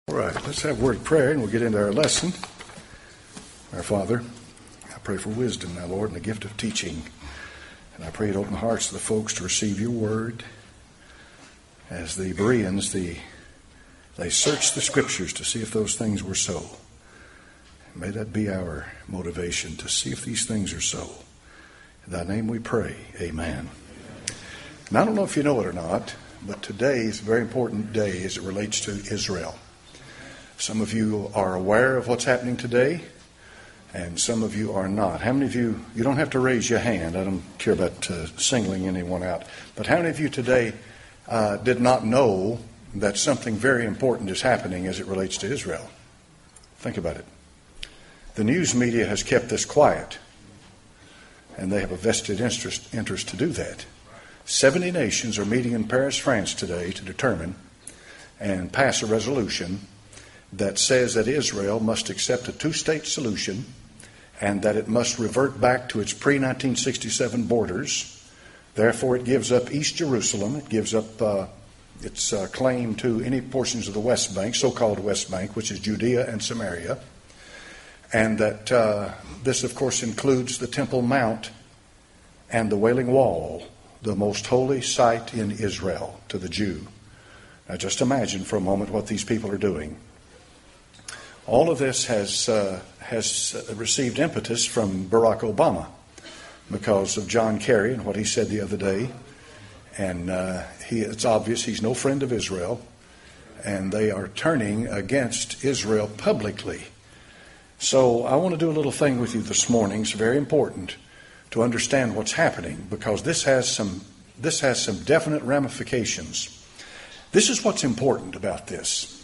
All right, let's have a word of prayer and we'll get into our lesson. Our Father, I pray for wisdom now, Lord, and the gift of teaching. And I pray to open the hearts of the folks to receive your word. As the Bereans, they searched the scriptures to see if those things were so. And may that be our motivation, to see if these things are so. In thy name we pray, amen. And I don't know if you know it or not, but today is a very important day as it relates to Israel. Some of you are aware of what's happening today, and some of you are not. How many of you don't have to raise your hand. I don't care about singling anyone out. But how many of you today did not know that something very important is happening as it relates to Israel? Think about it. The news media has kept this quiet, and they have a vested interest to do that. 70 nations are meeting in Paris, France today to determine and pass a resolution that says that Israel must accept a two-state solution and that it must revert back to its pre-1967 borders. Therefore, it gives up East Jerusalem. It gives up its claim to any portions of the West Bank, so-called West Bank, which is Judea and Samaria. And that this, of course, includes the Temple Mount and the Wailing Wall, the most holy site in Israel to the Jew. Now, just imagine for a moment what these people are doing. All of this has received impetus from Barack Obama because of John Kerry and what he said the other day. And it's obvious he's no friend of Israel. And they are turning against Israel publicly. So I want to do a little thing with you this morning. It's very important to understand what's happening because this has some definite ramifications. This is what's important about this.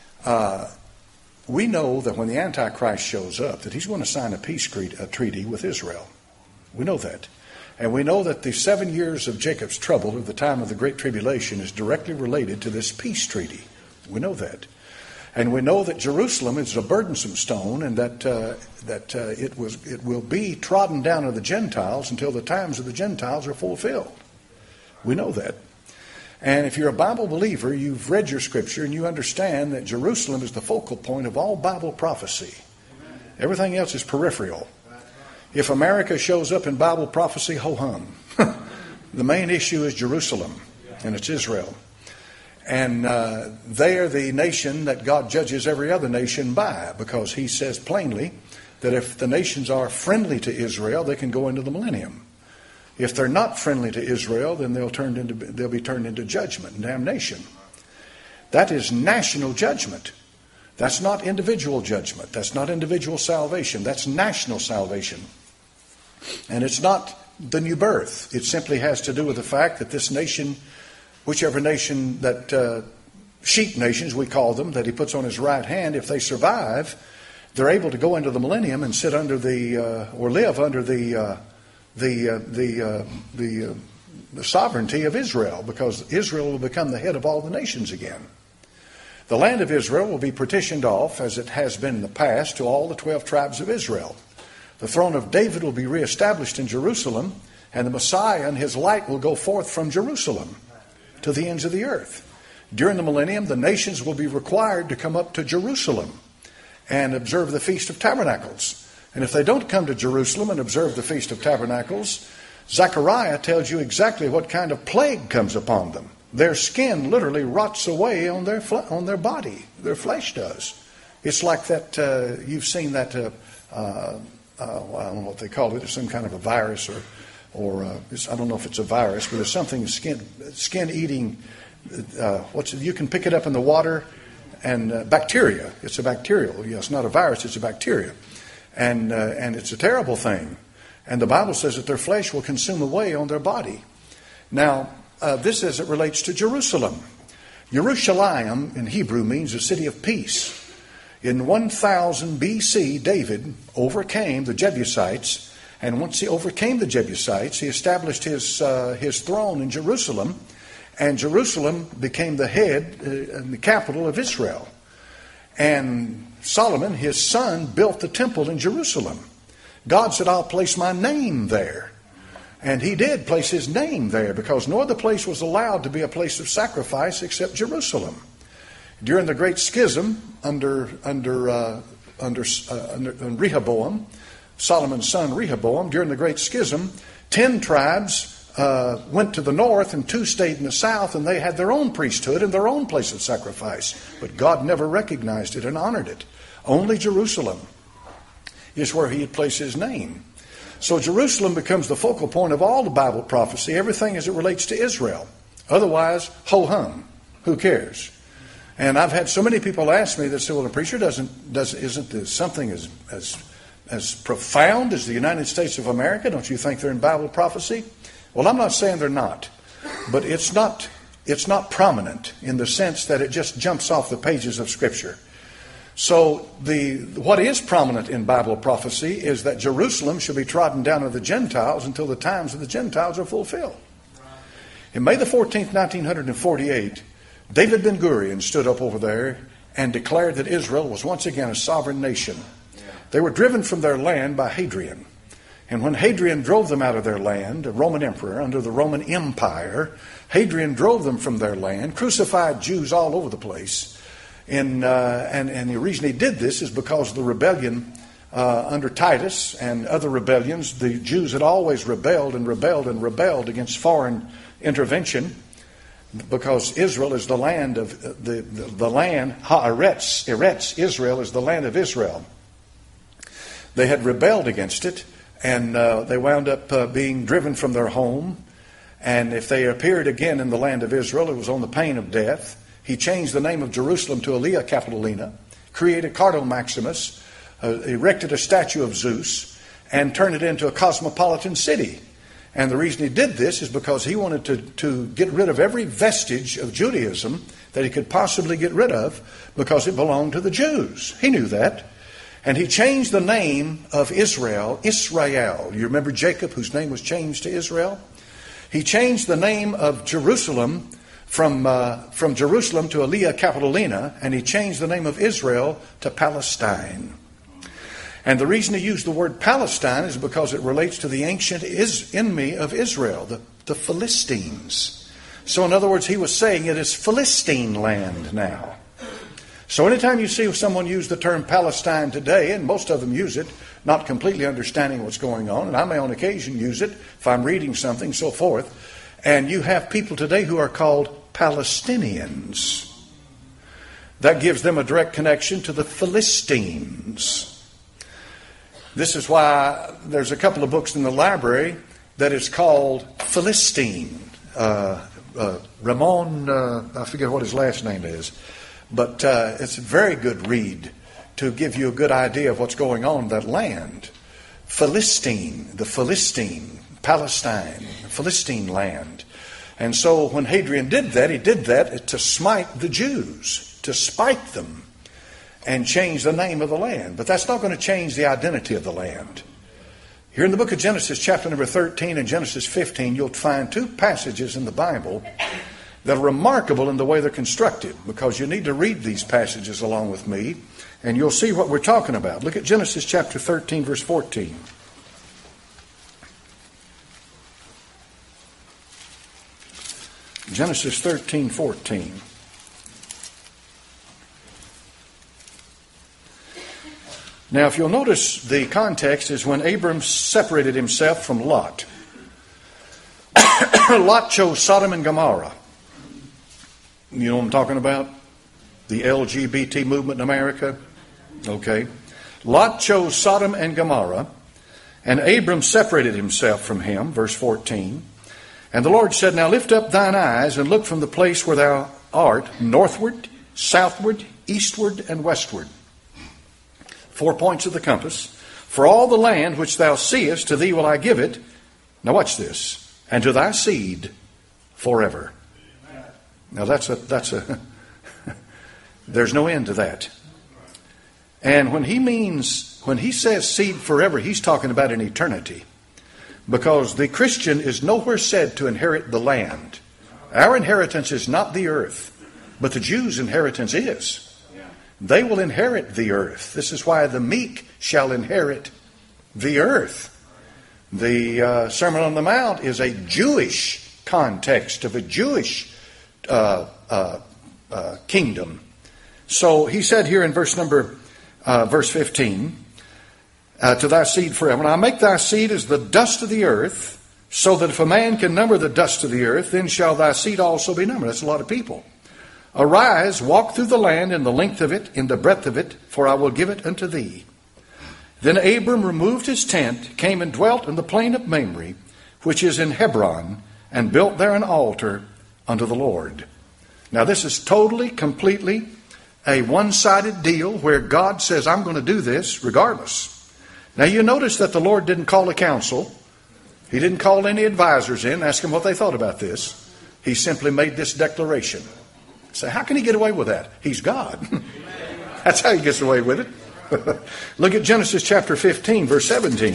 We know that when the Antichrist shows up, that he's going to sign a peace treaty with Israel. We know that. And we know that the 7 years of Jacob's trouble at the time of the Great Tribulation is directly related to this peace treaty. We know that. And we know that Jerusalem is a burdensome stone and that it will be trodden down of the Gentiles until the times of the Gentiles are fulfilled. We know that. And if you're a Bible believer, you've read your scripture and you understand that Jerusalem is the focal point of all Bible prophecy. Everything else is peripheral. If America shows up in Bible prophecy, ho-hum. The main issue is Jerusalem, and it's Israel. And they are the nation that God judges every other nation by, because he says plainly that if the nations are friendly to Israel, they can go into the millennium. If they're not friendly to Israel, then they'll be turned into judgment and damnation. That is national judgment. That's not individual judgment. That's not individual salvation. That's national salvation. And it's not the new birth. It simply has to do with the fact that this nation, whichever nation that sheep nations we call them, that he puts on his right hand, if they survive, they're able to go into the millennium and sit under or live under the sovereignty of Israel, because Israel will become the head of all the nations again. The land of Israel will be partitioned off, as it has been in the past, to all the 12 tribes of Israel. The throne of David will be reestablished in Jerusalem, and the Messiah and his light will go forth from Jerusalem to the ends of the earth. During the millennium, the nations will be required to come up to Jerusalem and observe the Feast of Tabernacles. And if they don't come to Jerusalem and observe the Feast of Tabernacles, Zechariah tells you exactly what kind of plague comes upon them. Their skin literally rots away on their body. Their flesh does. It's like that, you've seen that, I don't know what they call it. It's some kind of a virus or I don't know if it's a virus, but there's something skin eating, you can pick it up in the water, and bacteria. It's a bacterial. Yes, not a virus, it's a bacteria. And it's a terrible thing. And the Bible says that their flesh will consume away on their body. Now, this as it relates to Jerusalem. Yerushalayim in Hebrew means a city of peace. In 1000 BC, David overcame the Jebusites. And once he overcame the Jebusites, he established his throne in Jerusalem. And Jerusalem became the head and the capital of Israel. And Solomon, his son, built the temple in Jerusalem. God said, I'll place my name there. And he did place his name there, because no other place was allowed to be a place of sacrifice except Jerusalem. During the Great Schism under Rehoboam, Solomon's son Rehoboam, during the Great Schism, 10 tribes went to the north and 2 stayed in the south, and they had their own priesthood and their own place of sacrifice. But God never recognized it and honored it. Only Jerusalem is where he had placed his name. So Jerusalem becomes the focal point of all the Bible prophecy, everything as it relates to Israel. Otherwise, ho-hum. Who cares? And I've had so many people ask me that say, well, the preacher isn't this something as profound as the United States of America? Don't you think they're in Bible prophecy? Well, I'm not saying they're not. But it's not prominent in the sense that it just jumps off the pages of Scripture. So what is prominent in Bible prophecy is that Jerusalem shall be trodden down of the Gentiles until the times of the Gentiles are fulfilled. In May the 14th, 1948, David Ben-Gurion stood up over there and declared that Israel was once again a sovereign nation. They were driven from their land by Hadrian. And when Hadrian drove them out of their land, a Roman emperor under the Roman Empire, Hadrian drove them from their land, crucified Jews all over the place. And the reason he did this is because of the rebellion under Titus and other rebellions. The Jews had always rebelled against foreign intervention, because Israel is the land of the land Haaretz. Israel is the land of Israel. They had rebelled against it, and they wound up being driven from their home. And if they appeared again in the land of Israel, it was on the pain of death. He changed the name of Jerusalem to Aelia Capitolina, created Cardo Maximus, erected a statue of Zeus, and turned it into a cosmopolitan city. And the reason he did this is because he wanted to get rid of every vestige of Judaism that he could possibly get rid of, because it belonged to the Jews. He knew that. And he changed the name of Israel. You remember Jacob, whose name was changed to Israel? He changed the name of Jerusalem from Jerusalem to Aelia Capitolina, and he changed the name of Israel to Palestine. And the reason he used the word Palestine is because it relates to the ancient enemy of Israel, the Philistines. So in other words, he was saying it is Philistine land now. So anytime you see someone use the term Palestine today, and most of them use it, not completely understanding what's going on, and I may on occasion use it if I'm reading something, so forth, and you have people today who are called Palestinians. That gives them a direct connection to the Philistines. This is why there's a couple of books in the library that is called Philistine. Ramon, I forget what his last name is, but it's a very good read to give you a good idea of what's going on in that land. Philistine, Palestine, Philistine land. And so when Hadrian did that, he did that to smite the Jews, to spite them, and change the name of the land. But that's not going to change the identity of the land. Here in the book of Genesis, chapter number 13 and Genesis 15, you'll find 2 passages in the Bible that are remarkable in the way they're constructed, because you need to read these passages along with me, and you'll see what we're talking about. Look at Genesis chapter 13, verse 14. Genesis 13:14. Now, if you'll notice, the context is when Abram separated himself from Lot. Lot chose Sodom and Gomorrah. You know what I'm talking about? The LGBT movement in America? Okay. Lot chose Sodom and Gomorrah, and Abram separated himself from him, verse 14. And the Lord said, Now lift up thine eyes and look from the place where thou art, northward, southward, eastward, and westward. 4 points of the compass. For all the land which thou seest, to thee will I give it. Now watch this. And to thy seed forever. Now that's a there's no end to that. And when he says seed forever, he's talking about an eternity. Because the Christian is nowhere said to inherit the land. Our inheritance is not the earth, but the Jews' inheritance is. They will inherit the earth. This is why the meek shall inherit the earth. The Sermon on the Mount is a Jewish context of a Jewish kingdom. So he said here in verse 15, to thy seed forever. And I make thy seed as the dust of the earth, so that if a man can number the dust of the earth, then shall thy seed also be numbered. That's a lot of people. Arise, walk through the land in the length of it, in the breadth of it, for I will give it unto thee. Then Abram removed his tent, came and dwelt in the plain of Mamre, which is in Hebron, and built there an altar unto the Lord. Now this is totally, completely a one-sided deal where God says, I'm going to do this regardless. Now you notice that the Lord didn't call a council. He didn't call any advisors in, ask them what they thought about this. He simply made this declaration. Say, how can he get away with that? He's God. That's how he gets away with it. Look at Genesis chapter 15, verse 17.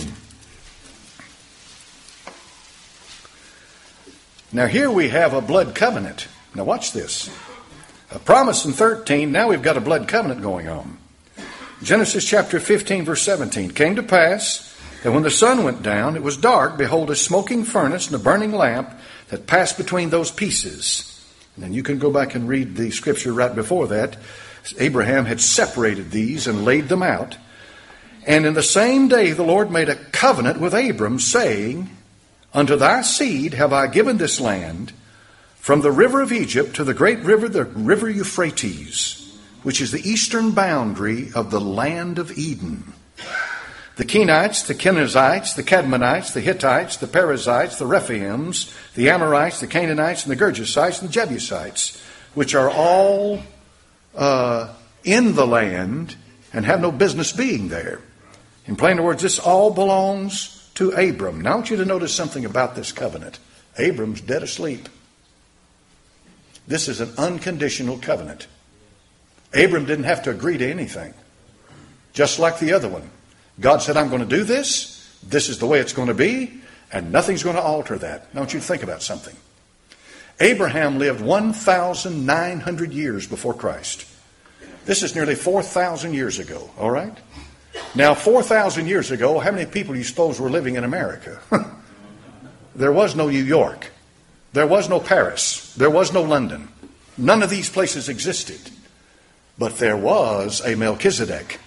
Now here we have a blood covenant. Now watch this. A promise in 13, now we've got a blood covenant going on. Genesis chapter 15, verse 17. Came to pass that when the sun went down, it was dark. Behold, a smoking furnace and a burning lamp that passed between those pieces. And then you can go back and read the scripture right before that. Abraham had separated these and laid them out. And in the same day the Lord made a covenant with Abram, saying, Unto thy seed have I given this land, from the river of Egypt to the great river, the river Euphrates, which is the eastern boundary of the land of Eden. The Kenites, the Kenizzites, the Cadmonites, the Hittites, the Perizzites, the Rephaims, the Amorites, the Canaanites, and the Girgashites, and the Jebusites, which are all in the land and have no business being there. In plain words, this all belongs to Abram. Now I want you to notice something about this covenant. Abram's dead asleep. This is an unconditional covenant. Abram didn't have to agree to anything. Just like the other one. God said, I'm going to do this. This is the way it's going to be. And nothing's going to alter that. Now I want you to think about something. Abraham lived 1,900 years before Christ. This is nearly 4,000 years ago. All right? Now 4,000 years ago, how many people do you suppose were living in America? There was no New York. There was no Paris. There was no London. None of these places existed. But there was a Melchizedek.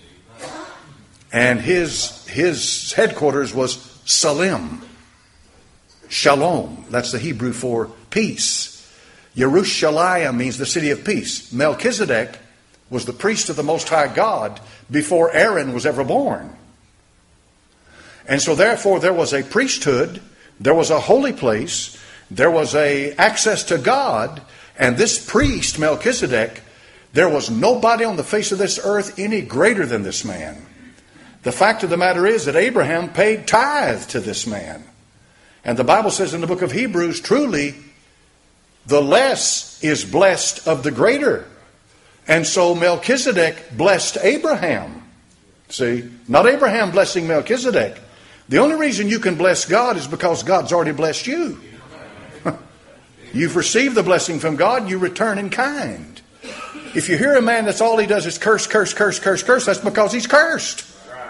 And his headquarters was Salem. Shalom. That's the Hebrew for peace. Yerushalayim means the city of peace. Melchizedek was the priest of the Most High God before Aaron was ever born. And so therefore there was a priesthood, there was a holy place, there was a access to God, and this priest, Melchizedek, there was nobody on the face of this earth any greater than this man. The fact of the matter is that Abraham paid tithe to this man. And the Bible says in the book of Hebrews, truly, the less is blessed of the greater. And so Melchizedek blessed Abraham. See, not Abraham blessing Melchizedek. The only reason you can bless God is because God's already blessed you. You've received the blessing from God, you return in kind. If you hear a man that's all he does is curse, curse, curse, curse, curse, that's because he's cursed.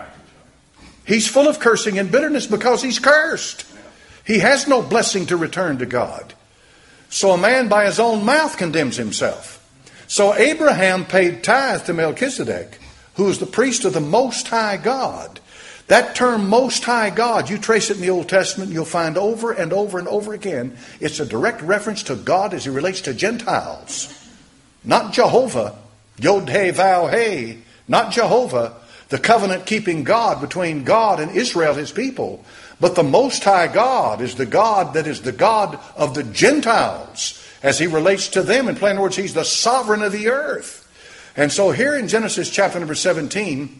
He's full of cursing and bitterness because he's cursed. He has no blessing to return to God. So a man by his own mouth condemns himself. So Abraham paid tithe to Melchizedek, who is the priest of the Most High God. That term Most High God, you trace it in the Old Testament, you'll find over and over and over again, it's a direct reference to God as he relates to Gentiles. Not Jehovah, Yod-Heh-Vav-Heh, not Jehovah, the covenant-keeping God between God and Israel, his people. But the Most High God is the God that is the God of the Gentiles as he relates to them. In plain words, he's the sovereign of the earth. And so here in Genesis chapter number 17,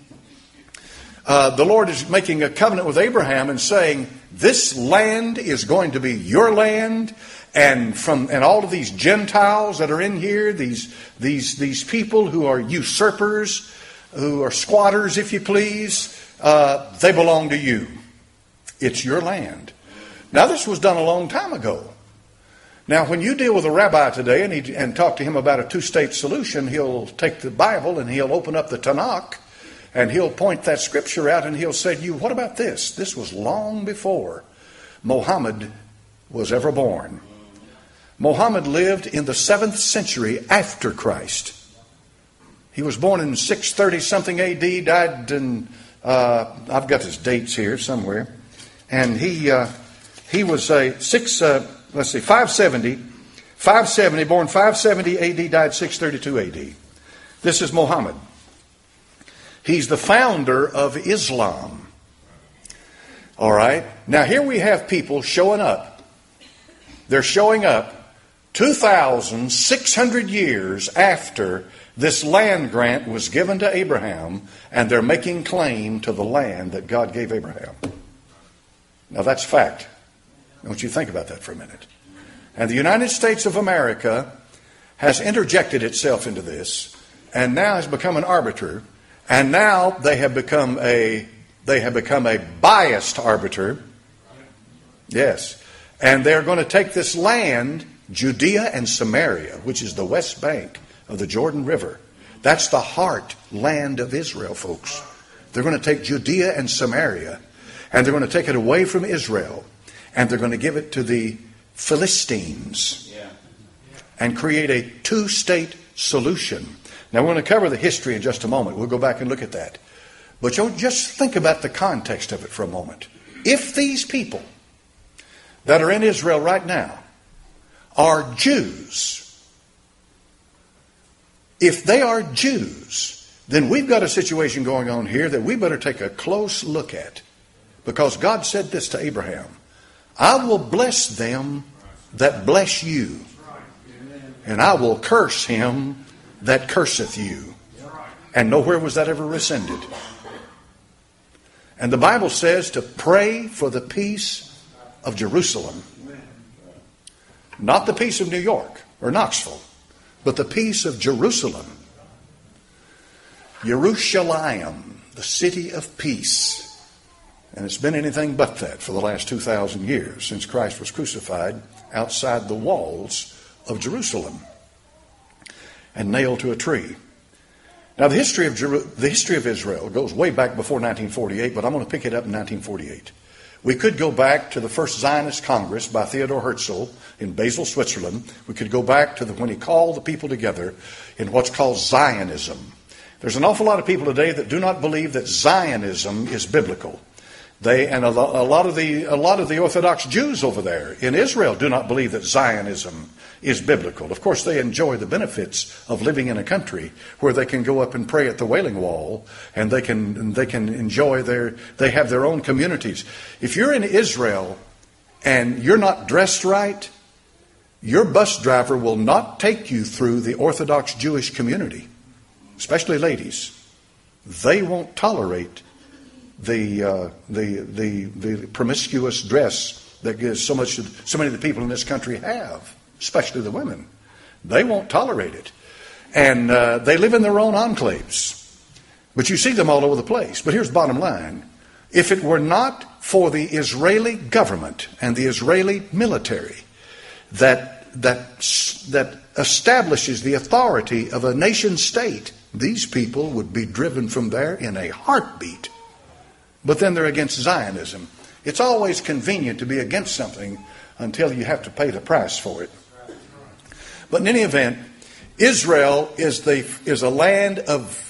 the Lord is making a covenant with Abraham and saying, this land is going to be your land. And all of these Gentiles that are in here, these people who are usurpers, who are squatters, if you please, they belong to you. It's your land. Now, this was done a long time ago. Now, when you deal with a rabbi today and talk to him about a two-state solution, he'll take the Bible and he'll open up the Tanakh and he'll point that scripture out and he'll say to you, what about this? This was long before Muhammad was ever born. Muhammad lived in the 7th century after Christ. He was born in 630-something A.D., died in, I've got his dates here somewhere. And he was 570, born 570 A.D., died 632 A.D. This is Muhammad. He's the founder of Islam. All right. Now here we have people showing up. They're showing up 2,600 years after this land grant was given to Abraham, and they're making claim to the land that God gave Abraham. Now that's fact. I want you to think about that for a minute. And the United States of America has interjected itself into this, and now has become an arbiter, and now they have become a biased arbiter. Yes. And they're going to take this land, Judea and Samaria, which is the west bank of the Jordan River. That's the heart land of Israel, folks. They're going to take Judea and Samaria, and they're going to take it away from Israel, and they're going to give it to the Philistines and create a two-state solution. Now, we're going to cover the history in just a moment. We'll go back and look at that. But you'll just think about the context of it for a moment. If these people that are in Israel right now are Jews, if they are Jews, then we've got a situation going on here that we better take a close look at. Because God said this to Abraham, I will bless them that bless you, and I will curse him that curseth you. And nowhere was that ever rescinded. And the Bible says to pray for the peace of Jerusalem. Not the peace of New York or Knoxville, but the peace of Jerusalem. Jerusalem, the city of peace. And it's been anything but that for the last 2,000 years since Christ was crucified outside the walls of Jerusalem and nailed to a tree. Now, the history of Israel goes way back before 1948, but I'm going to pick it up in 1948. We could go back to the first Zionist Congress by Theodor Herzl in Basel, Switzerland. We could go back to when he called the people together in what's called Zionism. There's an awful lot of people today that do not believe that Zionism is biblical. A lot of the Orthodox Jews over there in Israel do not believe that Zionism is biblical. Of course, they enjoy the benefits of living in a country where they can go up and pray at the Wailing Wall, and they can enjoy they have their own communities. If you're in Israel and you're not dressed right, your bus driver will not take you through the Orthodox Jewish community, especially ladies. They won't tolerate the promiscuous dress that so many of the people in this country have, especially the women. They won't tolerate it. And they live in their own enclaves. But you see them all over the place. But here's the bottom line. If it were not for the Israeli government and the Israeli military that establishes the authority of a nation state, these people would be driven from there in a heartbeat. But then they're against Zionism. It's always convenient to be against something until you have to pay the price for it. But in any event, Israel is a land of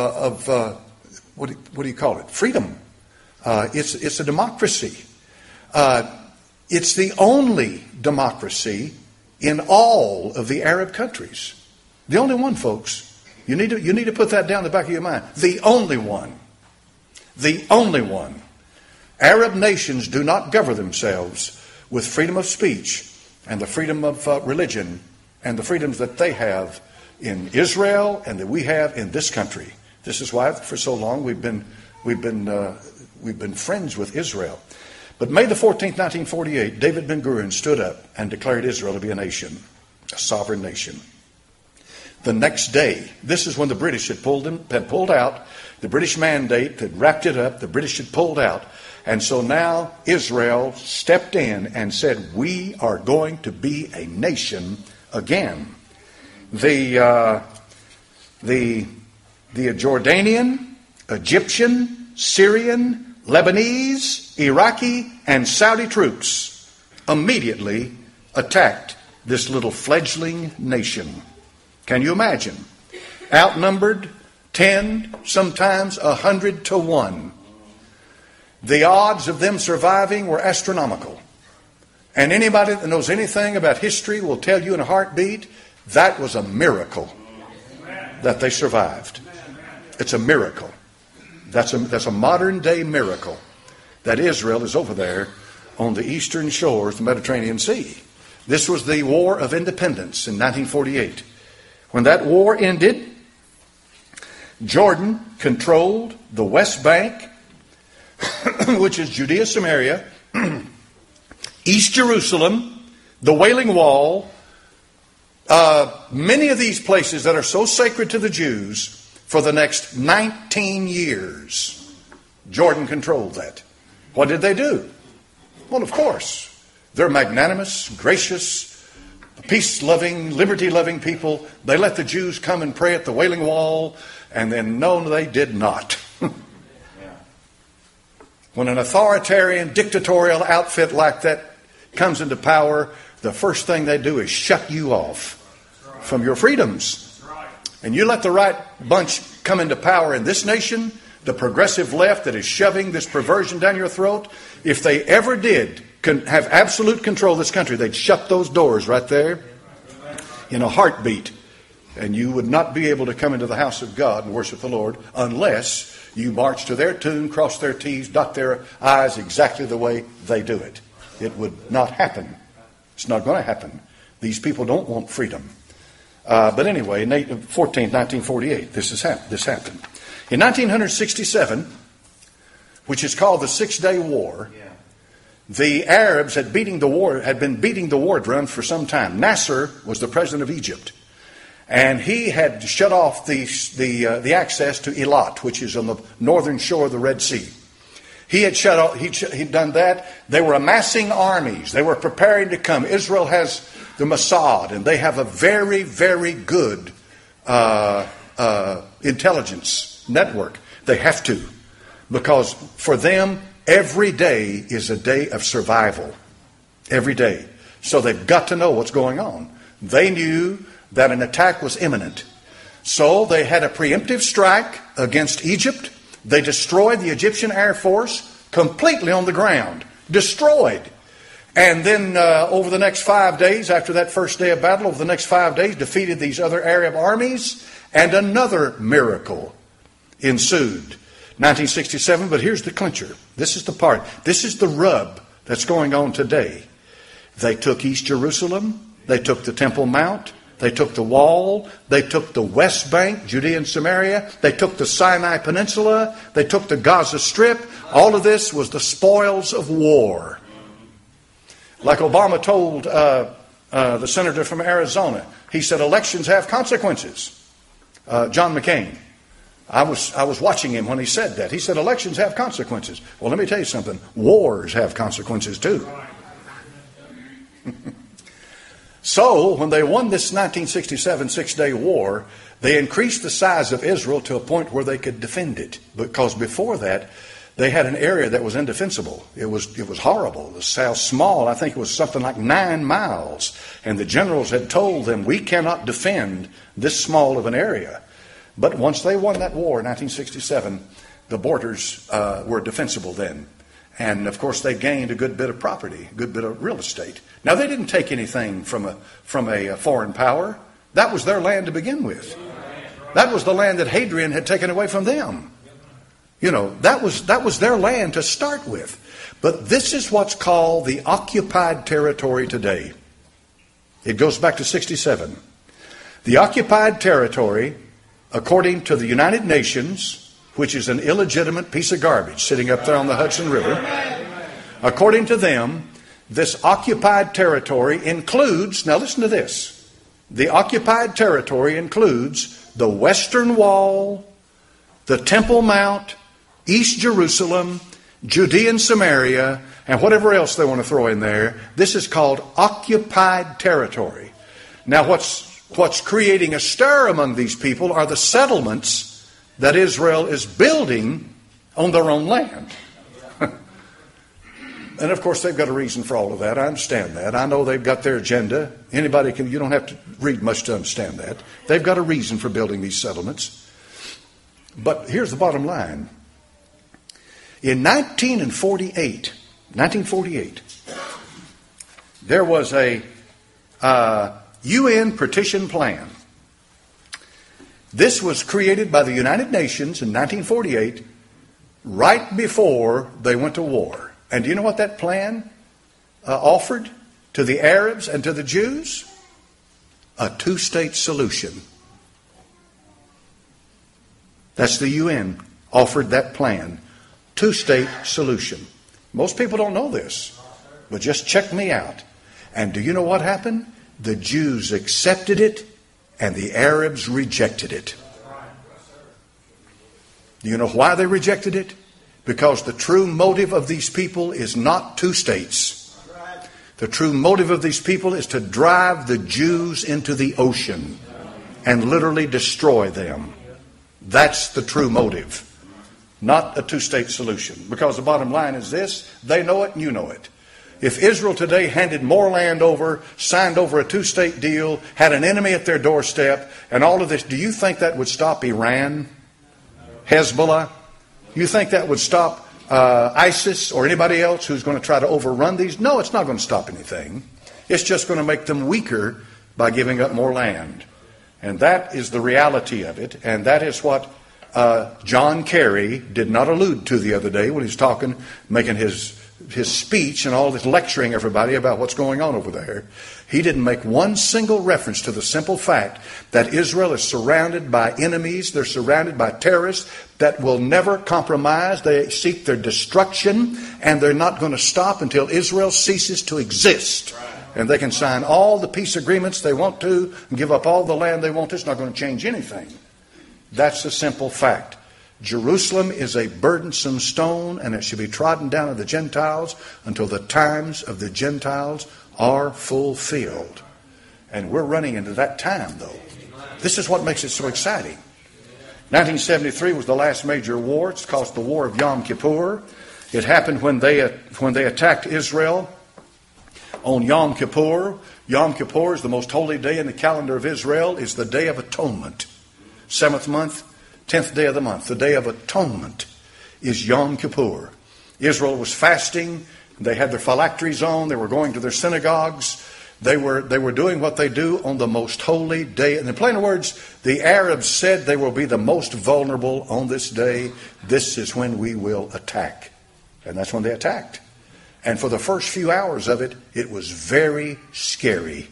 what do you call it? Freedom. It's a democracy. It's the only democracy in all of the Arab countries. The only one, folks. You need to put that down in the back of your mind. The only one. The only one. Arab nations do not govern themselves with freedom of speech and the freedom of religion and the freedoms that they have in Israel and that we have in this country. This is why for so long we've been friends with Israel. But May the 14th, 1948, David Ben-Gurion stood up and declared Israel to be a nation, a sovereign nation. The next day, this is when the British had pulled out. The British mandate had wrapped it up. The British had pulled out. And so now Israel stepped in and said, we are going to be a nation again. The Jordanian, Egyptian, Syrian, Lebanese, Iraqi, and Saudi troops immediately attacked this little fledgling nation. Can you imagine? outnumbered 10, sometimes 100 to 1. The odds of them surviving were astronomical. And anybody that knows anything about history will tell you in a heartbeat, that was a miracle that they survived. It's a miracle. That's a modern day miracle that Israel is over there on the eastern shores of the Mediterranean Sea. This was the War of Independence in 1948. When that war ended, Jordan controlled the West Bank, which is Judea, Samaria, East Jerusalem, the Wailing Wall, many of these places that are so sacred to the Jews. For the next 19 years, Jordan controlled that. What did they do? Well, of course, they're magnanimous, gracious, peace-loving, liberty-loving people. They let the Jews come and pray at the Wailing Wall, and then no, they did not. When an authoritarian, dictatorial outfit like that comes into power, the first thing they do is shut you off from your freedoms. And you let the right bunch come into power in this nation, the progressive left that is shoving this perversion down your throat, if they ever did have absolute control of this country, they'd shut those doors right there in a heartbeat. And you would not be able to come into the house of God and worship the Lord unless you march to their tune, cross their T's, dot their I's exactly the way they do it. It would not happen. It's not going to happen. These people don't want freedom. But anyway, 1948, this happened. In 1967, which is called the Six-Day War, the Arabs had been beating the war drum for some time. Nasser was the president of Egypt, and he had shut off the access to Eilat, which is on the northern shore of the Red Sea. He had shut off. He'd done that. They were amassing armies. They were preparing to come. Israel has the Mossad, and they have a very, very good intelligence network. They have to, because for them, every day is a day of survival. Every day. So they've got to know what's going on. They knew that an attack was imminent. So they had a preemptive strike against Egypt. They destroyed the Egyptian Air Force completely on the ground. Destroyed. And then over the next 5 days, after that first day of battle, over the next 5 days, defeated these other Arab armies, and another miracle ensued. 1967, but here's the clincher. This is the part. This is the rub that's going on today. They took East Jerusalem. They took the Temple Mount. They took the wall. They took the West Bank, Judea and Samaria. They took the Sinai Peninsula. They took the Gaza Strip. All of this was the spoils of war. Like Obama told the senator from Arizona, he said elections have consequences. John McCain. I was watching him when he said that. He said elections have consequences. Well, let me tell you something. Wars have consequences too. So, when they won this 1967 Six-Day War, they increased the size of Israel to a point where they could defend it. Because before that, they had an area that was indefensible. It was horrible. It was so small. I think it was something like 9 miles. And the generals had told them, we cannot defend this small of an area. But once they won that war in 1967, the borders were defensible then. And, of course, they gained a good bit of property, a good bit of real estate. Now, they didn't take anything from a foreign power. That was their land to begin with. That was the land that Hadrian had taken away from them. You know, that was their land to start with. But this is what's called the occupied territory today. It goes back to 67. The occupied territory, according to the United Nations, which is an illegitimate piece of garbage sitting up there on the Hudson River, according to them, this occupied territory includes, now listen to this, the occupied territory includes the Western Wall, the Temple Mount, East Jerusalem, Judea and Samaria, and whatever else they want to throw in there. This is called occupied territory. Now what's creating a stir among these people are the settlements that Israel is building on their own land. And of course, they've got a reason for all of that. I understand that. I know they've got their agenda. Anybody can, you don't have to read much to understand that. They've got a reason for building these settlements. But here's the bottom line. In 1948, there was a UN partition plan. This was created by the United Nations in 1948, right before they went to war. And do you know what that plan offered to the Arabs and to the Jews? A two-state solution. That's the UN offered that plan. Two-state solution. Most people don't know this, but just check me out. And do you know what happened? The Jews accepted it and the Arabs rejected it. Do you know why they rejected it? Because the true motive of these people is not two states. The true motive of these people is to drive the Jews into the ocean and literally destroy them. That's the true motive. Not a two-state solution. Because the bottom line is this, they know it and you know it. If Israel today handed more land over, signed over a two-state deal, had an enemy at their doorstep, and all of this, do you think that would stop Iran? Hezbollah? You think that would stop ISIS or anybody else who's going to try to overrun these? No, it's not going to stop anything. It's just going to make them weaker by giving up more land. And that is the reality of it. And that is what John Kerry did not allude to the other day when he was talking, making his speech and all this lecturing everybody about what's going on over there. He didn't make one single reference to the simple fact that Israel is surrounded by enemies. They're surrounded by terrorists that will never compromise. They seek their destruction, and they're not going to stop until Israel ceases to exist. And they can sign all the peace agreements they want to and give up all the land they want to. It's not going to change anything. That's the simple fact. Jerusalem is a burdensome stone, and it should be trodden down of the Gentiles until the times of the Gentiles are fulfilled. And we're running into that time, though. This is what makes it so exciting. 1973 was the last major war. It's called the War of Yom Kippur. It happened when they attacked Israel on Yom Kippur. Yom Kippur is the most holy day in the calendar of Israel. It's the Day of Atonement. 7th month, 10th day of the month. The Day of Atonement is Yom Kippur. Israel was fasting. They had their phylacteries on. They were going to their synagogues. They were doing what they do on the most holy day. And in plain words, the Arabs said they will be the most vulnerable on this day. This is when we will attack. And that's when they attacked. And for the first few hours of it, it was very scary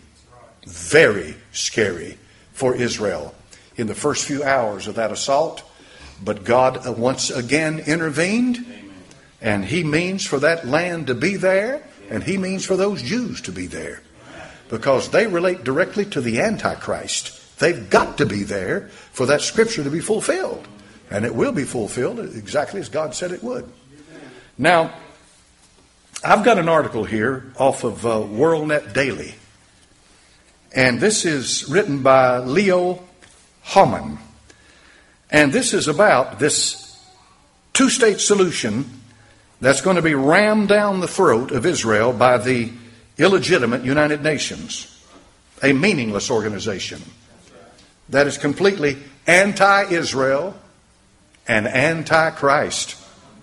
for Israel in the first few hours of that assault. But God once again intervened. And He means for that land to be there. And He means for those Jews to be there. Because they relate directly to the Antichrist. They've got to be there for that scripture to be fulfilled. And it will be fulfilled exactly as God said it would. Now, I've got an article here off of WorldNet Daily. And this is written by Leo Homan. And this is about this two-state solution that's going to be rammed down the throat of Israel by the illegitimate United Nations, a meaningless organization that is completely anti-Israel and anti-Christ.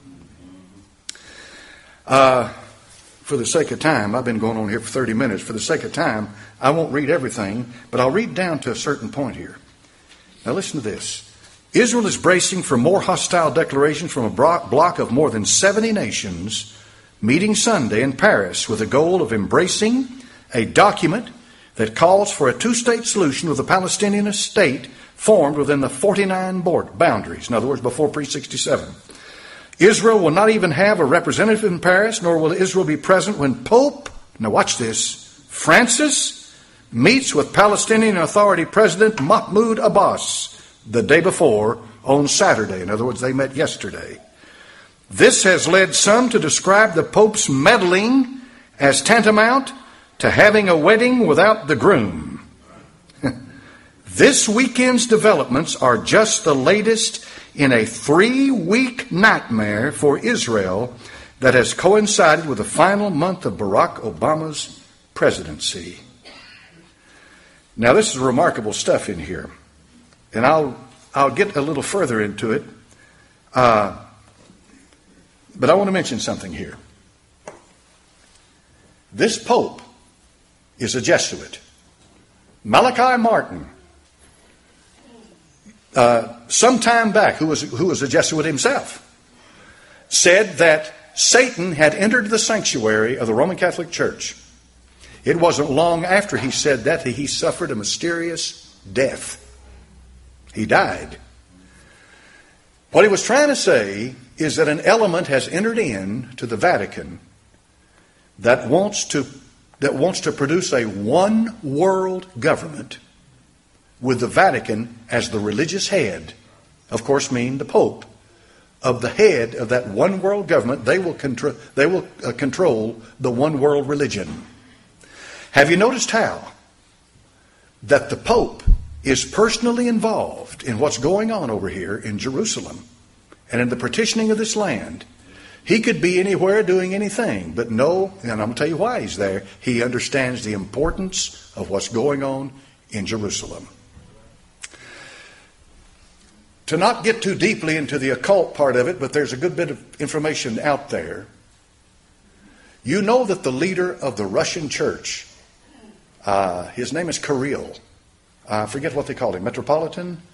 For the sake of time, I've been going on here for 30 minutes. For the sake of time, I won't read everything, but I'll read down to a certain point here. Now listen to this. Israel is bracing for more hostile declarations from a bloc of more than 70 nations meeting Sunday in Paris with the goal of embracing a document that calls for a two-state solution with a Palestinian state formed within the 49 boundaries. In other words, before pre-67. Israel will not even have a representative in Paris, nor will Israel be present when Pope, now watch this, Francis meets with Palestinian Authority President Mahmoud Abbas the day before on Saturday. In other words, they met yesterday. This has led some to describe the Pope's meddling as tantamount to having a wedding without the groom. This weekend's developments are just the latest in a 3-week nightmare for Israel that has coincided with the final month of Barack Obama's presidency. Now, this is remarkable stuff in here, and I'll get a little further into it, but I want to mention something here. This Pope is a Jesuit. Malachi Martin, some time back, who was a Jesuit himself, said that Satan had entered the sanctuary of the Roman Catholic Church. It wasn't long after he said that he suffered a mysterious death. He died. What he was trying to say is that an element has entered into the Vatican that wants to produce a one world government with the Vatican as the religious head, of course, meaning the Pope. Of the head of that one world government, they will control the one world religion. Have you noticed how that the Pope is personally involved in what's going on over here in Jerusalem and in the partitioning of this land? He could be anywhere doing anything, but no, and I'm going to tell you why he's there. He understands the importance of what's going on in Jerusalem. To not get too deeply into the occult part of it, but there's a good bit of information out there. You know that the leader of the Russian church, his name is Kirill. I forget what they call him, Metropolitan.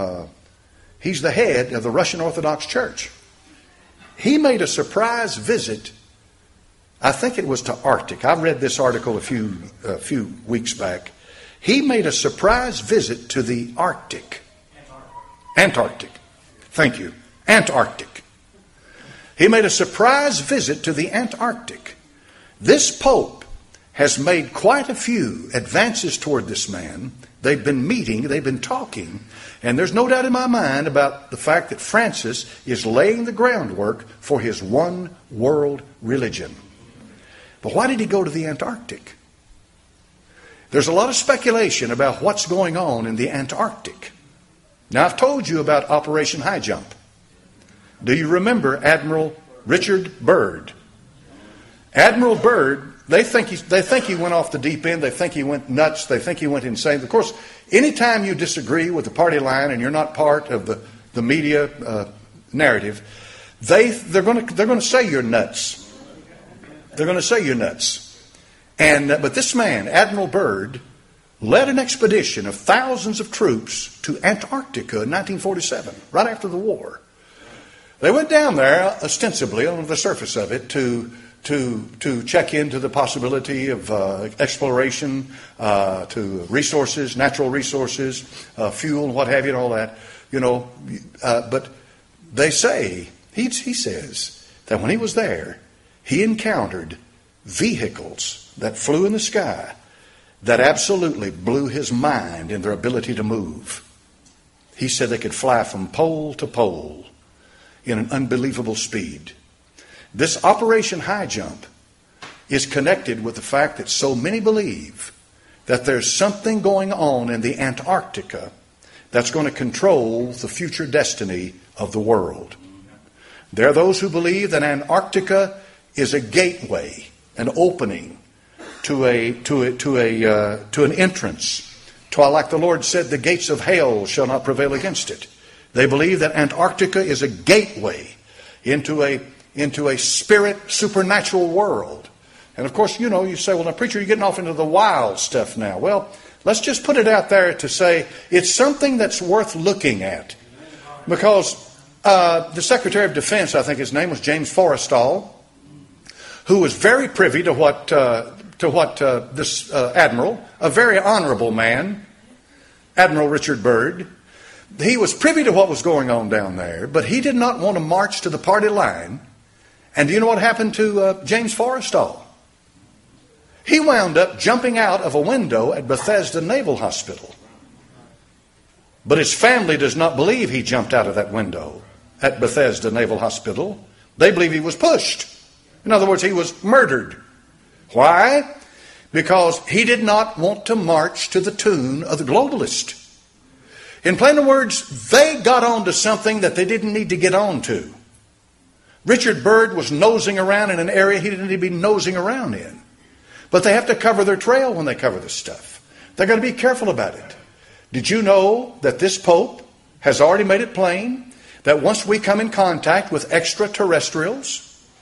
He's the head of the Russian Orthodox Church. He made a surprise visit, I think it was to Arctic. I read this article a few weeks back. He made a surprise visit to the Arctic. Antarctic. Thank you. Antarctic. He made a surprise visit to the Antarctic. This Pope has made quite a few advances toward this man. They've been meeting, they've been talking, and there's no doubt in my mind about the fact that Francis is laying the groundwork for his one world religion. But why did he go to the Antarctic? There's a lot of speculation about what's going on in the Antarctic. Now, I've told you about Operation High Jump. Do you remember Admiral Richard Byrd? Admiral Byrd, they think he went off the deep end. They think he went nuts. They think he went insane. Of course, anytime you disagree with the party line and you're not part of the media narrative, they're going to say you're nuts. They're going to say you're nuts. But this man, Admiral Byrd, led an expedition of thousands of troops to Antarctica in 1947, right after the war. They went down there ostensibly on the surface of it to check into the possibility of exploration, to resources, natural resources, fuel, and what have you, and all that. But they say, he says, that when he was there, he encountered vehicles that flew in the sky that absolutely blew his mind in their ability to move. He said they could fly from pole to pole in an unbelievable speed. This Operation High Jump is connected with the fact that so many believe that there's something going on in the Antarctica that's going to control the future destiny of the world. There are those who believe that Antarctica is a gateway, an opening to an entrance, to, like the Lord said, the gates of hell shall not prevail against it. They believe that Antarctica is a gateway into a spirit supernatural world. And of course, you say, well, now, preacher, you're getting off into the wild stuff now. Well, let's just put it out there to say it's something that's worth looking at. Because the Secretary of Defense, I think his name was James Forrestal, who was very privy to what this admiral, a very honorable man, Admiral Richard Byrd, he was privy to what was going on down there, but he did not want to march to the party line. And do you know what happened to James Forrestal? He wound up jumping out of a window at Bethesda Naval Hospital. But his family does not believe he jumped out of that window at Bethesda Naval Hospital. They believe he was pushed. In other words, he was murdered. Why? Because he did not want to march to the tune of the globalist. In plain words, they got on to something that they didn't need to get on to. Richard Byrd was nosing around in an area he didn't need to be nosing around in. But they have to cover their trail when they cover this stuff. They're going to be careful about it. Did you know that this Pope has already made it plain that once we come in contact with extraterrestrials,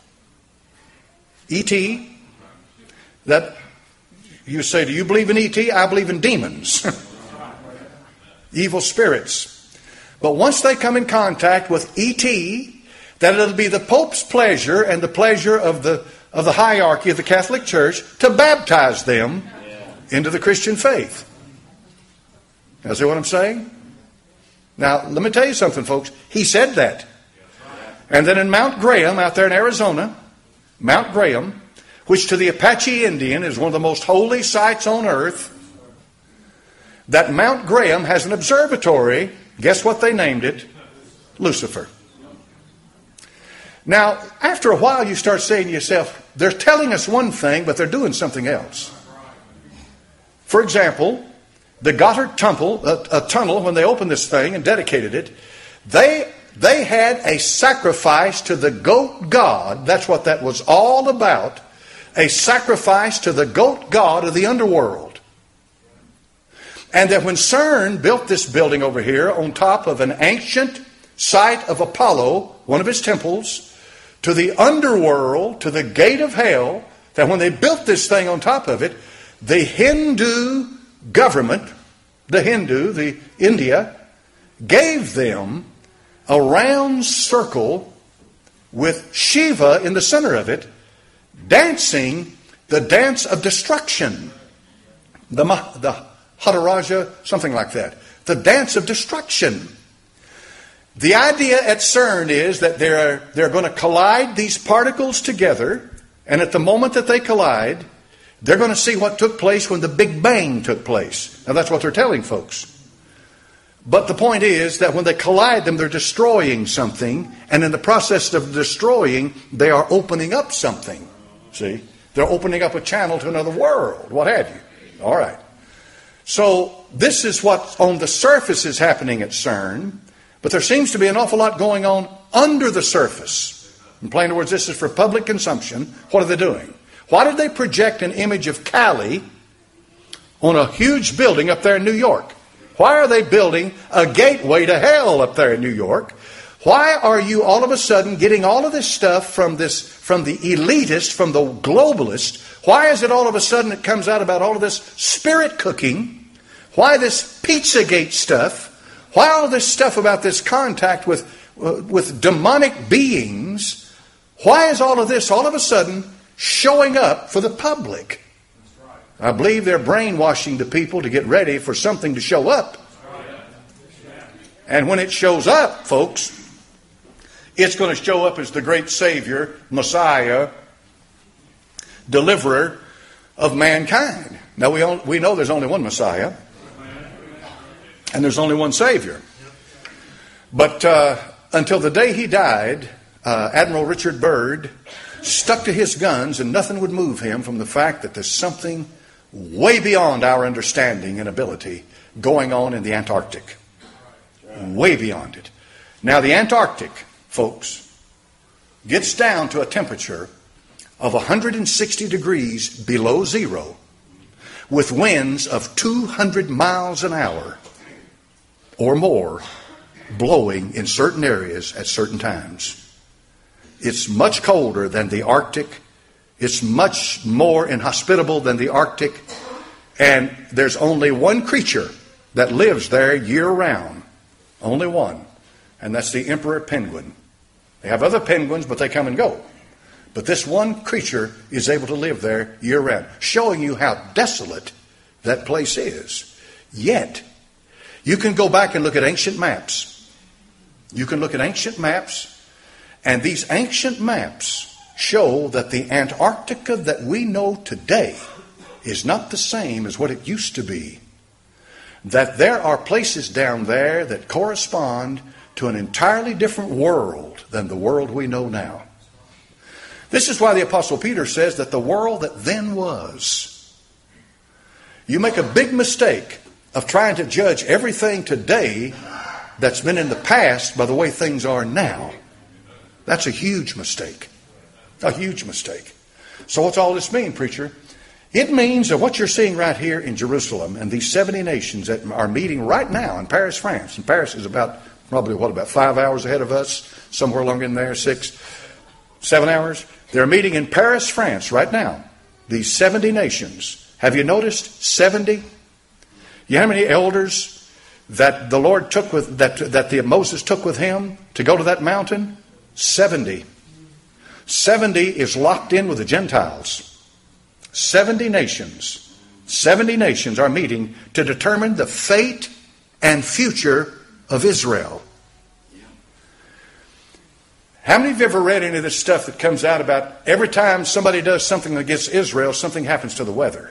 E.T., that you say, do you believe in E.T.? I believe in demons. Evil spirits. But once they come in contact with E.T., that it'll be the Pope's pleasure and the pleasure of the hierarchy of the Catholic Church to baptize them into the Christian faith. Now, see what I'm saying? Now, let me tell you something, folks. He said that. And then in Mount Graham, out there in Arizona, Mount Graham, which to the Apache Indian is one of the most holy sites on earth, that Mount Graham has an observatory. Guess what they named it? Lucifer. Now, after a while, you start saying to yourself, they're telling us one thing, but they're doing something else. For example, the Goddard tunnel, when they opened this thing and dedicated it, they had a sacrifice to the goat god. That's what that was all about. A sacrifice to the goat god of the underworld. And that when CERN built this building over here on top of an ancient site of Apollo, one of his temples, to the underworld, to the gate of hell, that when they built this thing on top of it, the Hindu government, the India, gave them a round circle with Shiva in the center of it, dancing the dance of destruction. The Hataraja, something like that. The dance of destruction. The idea at CERN is that they're going to collide these particles together, and at the moment that they collide, they're going to see what took place when the Big Bang took place. Now that's what they're telling folks. But the point is that when they collide them, they're destroying something, and in the process of destroying, they are opening up something. See? They're opening up a channel to another world, what have you. All right. So this is what on the surface is happening at CERN. But there seems to be an awful lot going on under the surface. In plain words, this is for public consumption. What are they doing? Why did they project an image of Kali on a huge building up there in New York? Why are they building a gateway to hell up there in New York? Why are you all of a sudden getting all of this stuff from the elitist, from the globalist? Why is it all of a sudden it comes out about all of this spirit cooking? Why this Pizzagate stuff? Why all this stuff about this contact with demonic beings? Why is all of this all of a sudden showing up for the public? I believe they're brainwashing the people to get ready for something to show up. And when it shows up, folks, it's going to show up as the great Savior, Messiah, deliverer of mankind. Now we know there's only one Messiah. And there's only one Savior. But until the day he died, Admiral Richard Byrd stuck to his guns, and nothing would move him from the fact that there's something way beyond our understanding and ability going on in the Antarctic. Way beyond it. Now the Antarctic, folks, gets down to a temperature of 160 degrees below zero with winds of 200 miles an hour or more blowing in certain areas at certain times. It's much colder than the Arctic. It's much more inhospitable than the Arctic. And there's only one creature that lives there year-round. Only one. And that's the emperor penguin. They have other penguins, but they come and go. But this one creature is able to live there year-round, showing you how desolate that place is. Yet, you can go back and look at ancient maps. You can look at ancient maps, and these ancient maps show that the Antarctica that we know today is not the same as what it used to be. That there are places down there that correspond to an entirely different world than the world we know now. This is why the Apostle Peter says that the world that then was. You make a big mistake of trying to judge everything today that's been in the past by the way things are now. That's a huge mistake. A huge mistake. So what's all this mean, preacher? It means that what you're seeing right here in Jerusalem and these 70 nations that are meeting right now in Paris, France. And Paris is about 5 hours ahead of us, somewhere along in there, 6, 7 hours. They're meeting in Paris, France right now. These 70 nations. Have you noticed 70? You know how many elders that the Lord took with that Moses took with him to go to that mountain? 70. 70 is locked in with the Gentiles. 70 nations. 70 nations are meeting to determine the fate and future of Israel. How many of you ever read any of this stuff that comes out about every time somebody does something against Israel, something happens to the weather?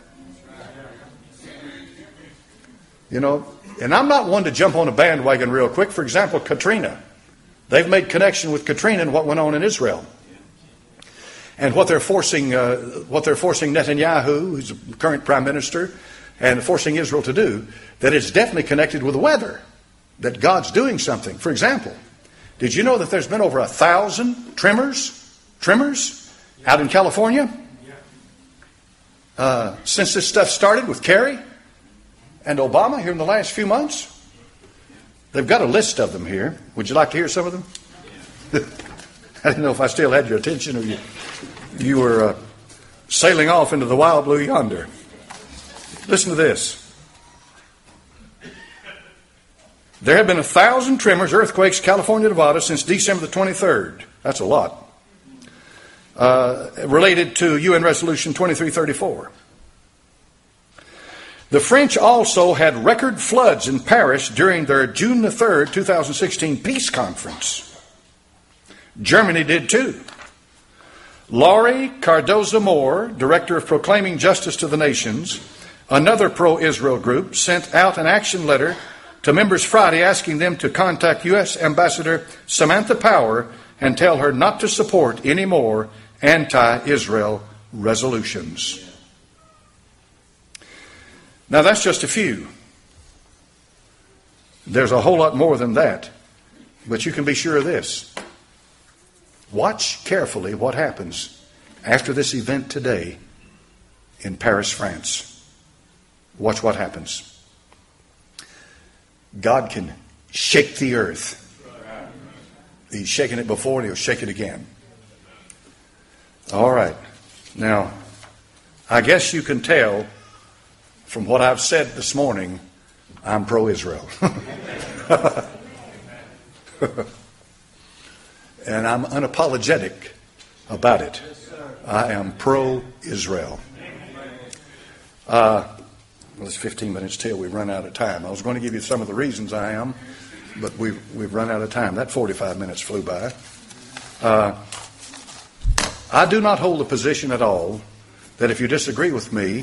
You know, and I'm not one to jump on a bandwagon real quick. For example, Katrina. They've made connection with Katrina and what went on in Israel. And what they're forcing Netanyahu, who's the current prime minister, and forcing Israel to do, that it's definitely connected with the weather. That God's doing something. For example, did you know that there's been over 1,000 trimmers out in California? Since this stuff started with Kerry and Obama here in the last few months? They've got a list of them here. Would you like to hear some of them? I didn't know if I still had your attention or you were sailing off into the wild blue yonder. Listen to this. There have been 1,000 tremors, earthquakes, California, Nevada, since December the 23rd. That's a lot. Related to UN Resolution 2334. The French also had record floods in Paris during their June the 3rd, 2016 peace conference. Germany did too. Laurie Cardozo-Moore, director of Proclaiming Justice to the Nations, another pro-Israel group, sent out an action letter to members Friday asking them to contact U.S. Ambassador Samantha Power and tell her not to support any more anti-Israel resolutions. Now that's just a few. There's a whole lot more than that. But you can be sure of this. Watch carefully what happens after this event today in Paris, France. Watch what happens. God can shake the earth. He's shaken it before and he'll shake it again. All right. Now, I guess you can tell from what I've said this morning, I'm pro-Israel. And I'm unapologetic about it. I am pro-Israel. Well, it's 15 minutes till we've run out of time. I was going to give you some of the reasons I am, but we've run out of time. That 45 minutes flew by. I do not hold the position at all that if you disagree with me,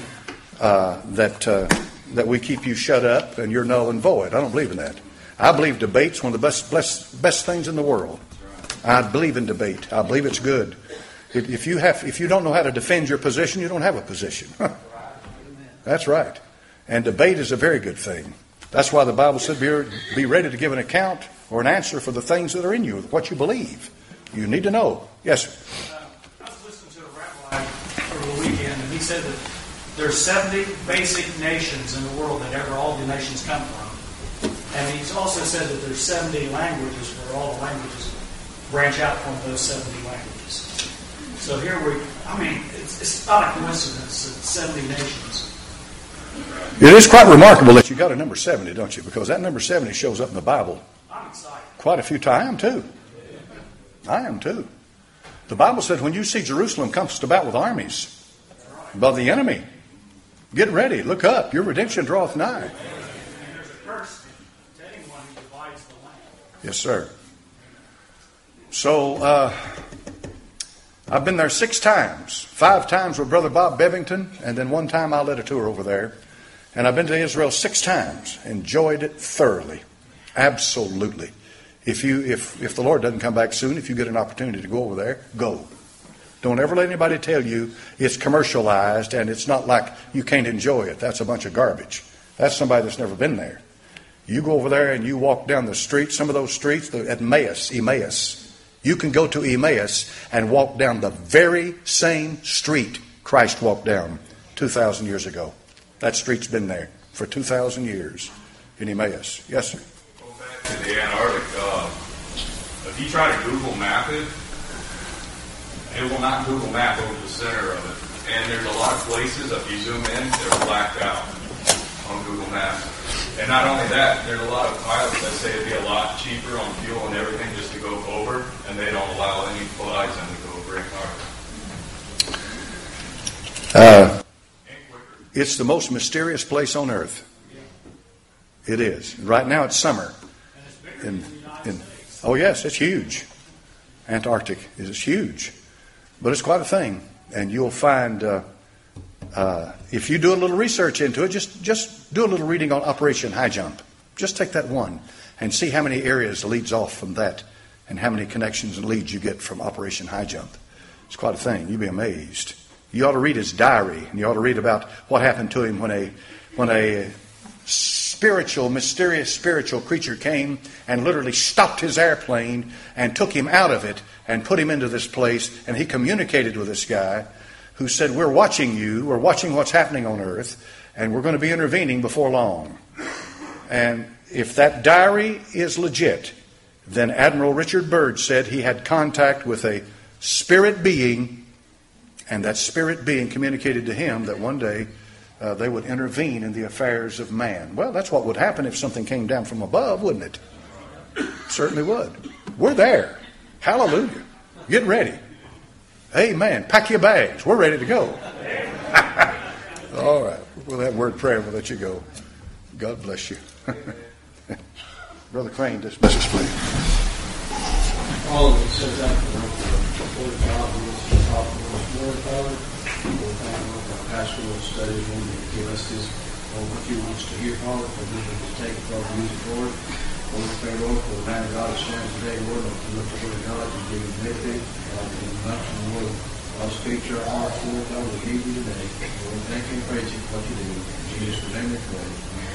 that we keep you shut up and you're null and void. I don't believe in that. I believe debate's one of the best things in the world. I believe in debate. I believe it's good. If you don't know how to defend your position, you don't have a position. That's right. And debate is a very good thing. That's why the Bible said be ready to give an account or an answer for the things that are in you, what you believe. You need to know. Yes, sir. I was listening to a rabbi over the weekend, and he said that there's 70 basic nations in the world that all the nations come from. And he's also said that there's 70 languages where all the languages branch out from those 70 languages. So here it's not a coincidence that 70 nations. It is quite remarkable that you got a number 70, don't you? Because that number 70 shows up in the Bible. I'm excited. Quite a few times. I am too. The Bible said when you see Jerusalem compassed about with armies by the enemy, get ready, look up, your redemption draweth nigh. And there's a curse to anyone who divides the land. Yes, sir. So, I've been there 6 times. 5 times with Brother Bob Bevington, and then 1 time I led a tour over there. And I've been to Israel 6 times. Enjoyed it thoroughly. Absolutely. If the Lord doesn't come back soon, if you get an opportunity to go over there, go. Don't ever let anybody tell you it's commercialized and it's not like you can't enjoy it. That's a bunch of garbage. That's somebody that's never been there. You go over there and you walk down the street, some of those streets, at Emmaus, You can go to Emmaus and walk down the very same street Christ walked down 2,000 years ago. That street's been there for 2,000 years in Emmaus. Yes, sir. Go back to the Antarctic. If you try to Google map it, it will not Google map over the center of it. And there's a lot of places, if you zoom in, they're blacked out on Google Maps. And not only that, there's a lot of pilots that say it'd be a lot cheaper on fuel and everything just to go over, and they don't allow any flights to go over Antarctica. It's the most mysterious place on earth. It is. Right now it's summer. Oh yes, it's huge. Antarctic is huge. But it's quite a thing. And you'll find, if you do a little research into it, just do a little reading on Operation High Jump. Just take that one and see how many areas leads off from that and how many connections and leads you get from Operation High Jump. It's quite a thing. You'll be amazed. You ought to read his diary, and you ought to read about what happened to him when a mysterious spiritual creature came and literally stopped his airplane and took him out of it and put him into this place, and he communicated with this guy who said, we're watching you, we're watching what's happening on earth, and we're going to be intervening before long. And if that diary is legit, then Admiral Richard Byrd said he had contact with a spirit being, and that spirit being communicated to him that one day they would intervene in the affairs of man. Well, that's what would happen if something came down from above, wouldn't it? Certainly would. We're there. Hallelujah. Get ready. Amen. Pack your bags. We're ready to go. All right. With that word prayer, we'll let you go. God bless you. Brother Crane, dismiss us, please. All of it says that for the God who is the top of the Lord, Father. We'll thank you for our pastoral studies and give us this what you want us to hear, Father, for we can just take it, Father, use it, Lord. Lord, we pray, Lord, for the man of God that stands today, Lord, and to look the word of God and give him benefit. God, give him much, and Lord, I'll speak to our hearts, Lord, God, we need you today. Lord, thank you and praise you for what you do. In Jesus' name we pray.